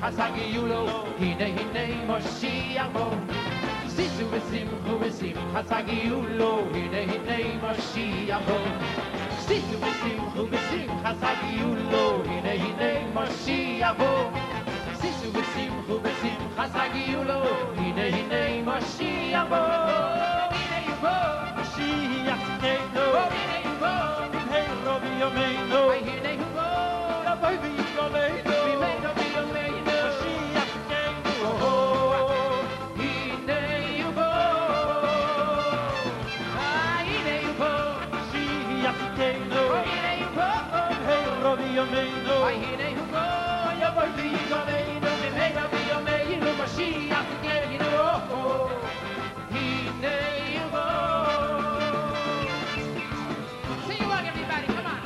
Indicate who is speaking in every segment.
Speaker 1: Hasagiulo, hine hine Moshiach bo. Sisu v'simchu v'simchas hagiulo, hine hine Moshiach bo. Sisu v'simchu v'simchas hagiulo, hine hine Moshiach bo. Sisu v'simchu v'simchas hagiulo, hine hine Moshiach bo. Hine bo, Moshiach tzidkenu, hine bo, b'mheiro b'yomeinu, hine bo, yavoi v'yigolenu, b'mheiro b'yomeinu, Moshiach tzidkenu, hine bo, hine bo, Moshiach tzidkenu, hine bo, b'mheiro b'yomeinu, hine bo, yavoi v'yigolenu, b'mheiro b'yomeinu, Moshiach tzidkenu, hine bo. Sing along, everybody, come on.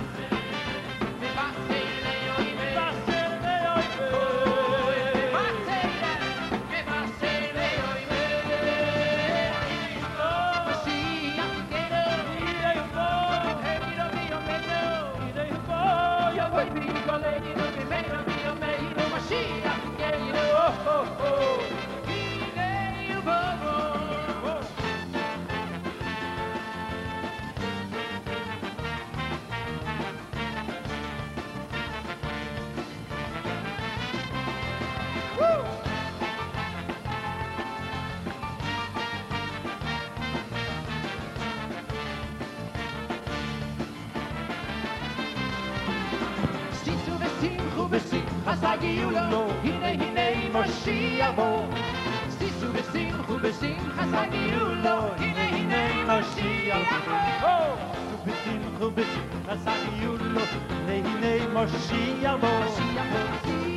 Speaker 1: Hasagiulo, hine hine Moshiach bo. Sisu v'simchu v'simchas hagiulo, hine hine Moshiach bo. V'simchu v'simchas hagiulo, hine hine Moshiach bo.